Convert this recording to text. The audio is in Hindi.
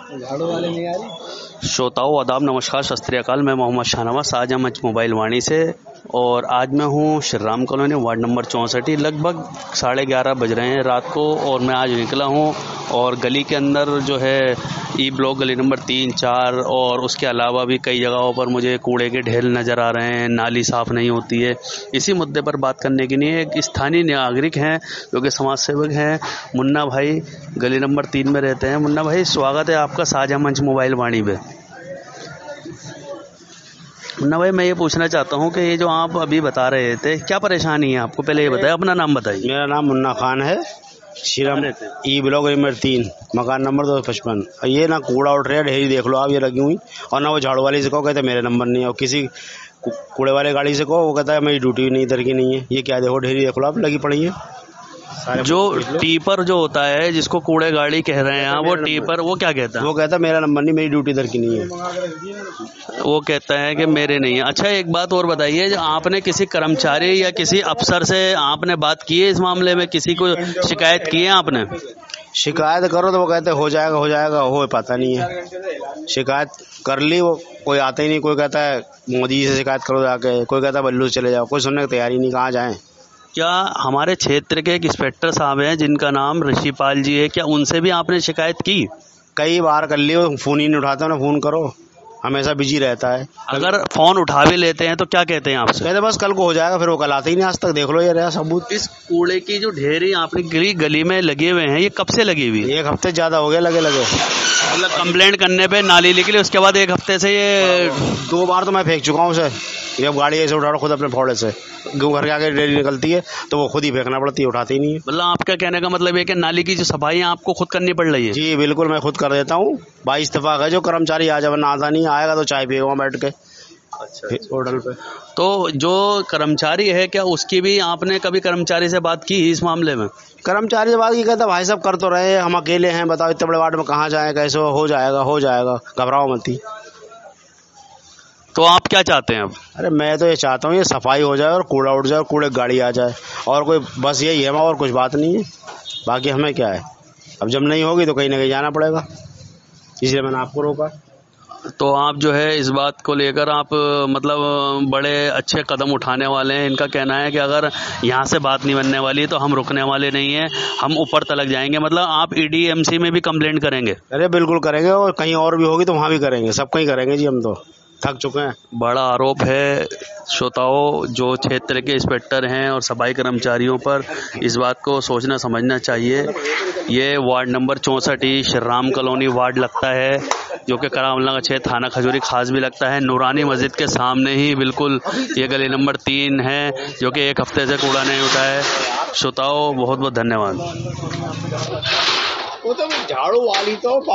झाड़ू वाले नहीं आ रही। श्रोताओं आदाब, नमस्कार, सत श्री अकाल। मैं मोहम्मद शाहनवाज साजामंच मोबाइल वाणी से, और आज मैं हूँ Shri Ram colony ward number 64। लगभग 11:30 बज रहे हैं रात को, और मैं आज निकला हूँ और गली के अंदर जो है ई ब्लॉक गली नंबर 3, 4 और उसके अलावा भी कई जगहों पर मुझे कूड़े के ढेर नज़र आ रहे हैं, नाली साफ़ नहीं होती है। इसी मुद्दे पर बात करने के लिए एक स्थानीय नागरिक हैं जो कि समाज सेवक हैं, मुन्ना भाई, गली नंबर 3 में रहते हैं। मुन्ना भाई, स्वागत है आपका साजामंच मोबाइल वाणी में। मुन्ना भाई, मैं ये पूछना चाहता हूँ कि ये जो आप अभी बता रहे थे, क्या परेशानी है आपको? पहले ये बताइए, अपना नाम बताइए। मेरा नाम मुन्ना खान है, श्रीराम ई ब्लॉक नंबर 3, मकान नंबर 255। ये ना कूड़ा उठ रहा है, ढेरी देख लो आप, ये लगी हुई। और ना वो झाड़ू वाली से कहो, कहते मेरे नंबर नहीं है, और किसी कूड़े वाले गाड़ी से कहो, वो कहता है मेरी ड्यूटी नहीं, इधर की नहीं है। ये क्या देखो, ढेरी देख लो आप, लगी पड़ी है। जो टीपर जो होता है, जिसको कूड़े गाड़ी कह रहे हैं, वो टीपर वो क्या कहता है? वो कहता है मेरा नंबर नहीं, मेरी ड्यूटी इधर की नहीं है। वो कहता है कि मेरे नहीं है। अच्छा, एक बात और बताइए, जो आपने किसी कर्मचारी या किसी अफसर से आपने बात की है इस मामले में? किसी को शिकायत की है आपने? शिकायत करो तो वो कहते हो जाएगा, हो पाता नहीं है। शिकायत कर ली, वो कोई आता ही नहीं। कोई कहता है मोदी जी से शिकायत करो जाके, कोई कहता है बल्लू से चले जाओ। कोई सुनने की तैयारी नहीं, कहाँ जाएं। क्या हमारे क्षेत्र के एक इंस्पेक्टर साहब हैं जिनका नाम ऋषिपाल जी है, क्या उनसे भी आपने शिकायत की? कई बार कर लियो, फोन ही नहीं उठाते। उन्हें फोन करो, हमेशा बिजी रहता है। अगर फोन उठा भी लेते हैं तो क्या कहते हैं आपसे? कहते बस कल को हो जाएगा, फिर वो कल आते ही नहीं। आज तक देख लो, ये रहा सबूत। इस कूड़े की जो ढेरी आपने गली में लगे हुए हैं, ये कब से लगी हुई है? 1 हफ्ते ज्यादा हो गया लगे। मतलब कंप्लेंट करने पे नाली निकली, उसके बाद 1 हफ्ते से ये 2 बार तो मैं फेंक चुका हूँ उसे। जब गाड़ी ऐसे उठा खुद अपने फोड़े से, घर के आगे डेली निकलती है तो वो खुद ही फेंकना पड़ती है, उठाती ही नहीं है। मतलब आपका कहने का मतलब है कि नाली की जो सफाई आपको खुद करनी पड़ रही है? जी बिल्कुल, मैं खुद कर देता हूँ। 22 इत्तेफाक है जो कर्मचारी आ जाए, ना आता नहीं, आएगा तो चाय पिएगा बैठ के। अच्छा, होटल पे। तो जो कर्मचारी है, क्या उसकी भी आपने कभी कर्मचारी से बात की इस मामले में? कर्मचारी से बात की, कहता भाई साहब कर तो रहे हैं, हम अकेले हैं, बताओ इतने बड़े वार्ड में कहाँ जाए, कैसे हो जाएगा, घबराओ मत ही। तो आप क्या चाहते हैं अब? अरे मैं तो ये चाहता हूँ, ये सफाई हो जाए और कूड़ा उठ जाए और कूड़े गाड़ी आ जाए, और कोई बस यही है, और कुछ बात नहीं है। बाकी हमें क्या है, अब जब नहीं होगी तो कहीं ना कहीं जाना पड़ेगा, इसलिए मैंने आपको रोका। तो आप जो है इस बात को लेकर आप मतलब बड़े अच्छे कदम उठाने वाले हैं। इनका कहना है कि अगर यहाँ से बात नहीं बनने वाली तो हम रुकने वाले नहीं हैं, हम ऊपर तलक जाएंगे। मतलब आप EDMC में भी कंप्लेंट करेंगे? अरे बिल्कुल करेंगे, और कहीं और भी होगी तो वहाँ भी करेंगे, सब कहीं करेंगे जी, हम तो थक चुके हैं। बड़ा आरोप है श्रोताओं, जो क्षेत्र के इंस्पेक्टर हैं और सफाई कर्मचारियों पर इस बात को सोचना समझना चाहिए। ये ward number 64 Shri Ram colony ward लगता है, जो कि करावलनगर क्षेत्र थाना खजूरी खास भी लगता है। नूरानी मस्जिद के सामने ही बिल्कुल ये गली नंबर 3 है, जो कि 1 हफ्ते से कूड़ा नहीं उठा है। श्रोताओं, बहुत बहुत धन्यवाद। वो तो झाड़ू वाली तो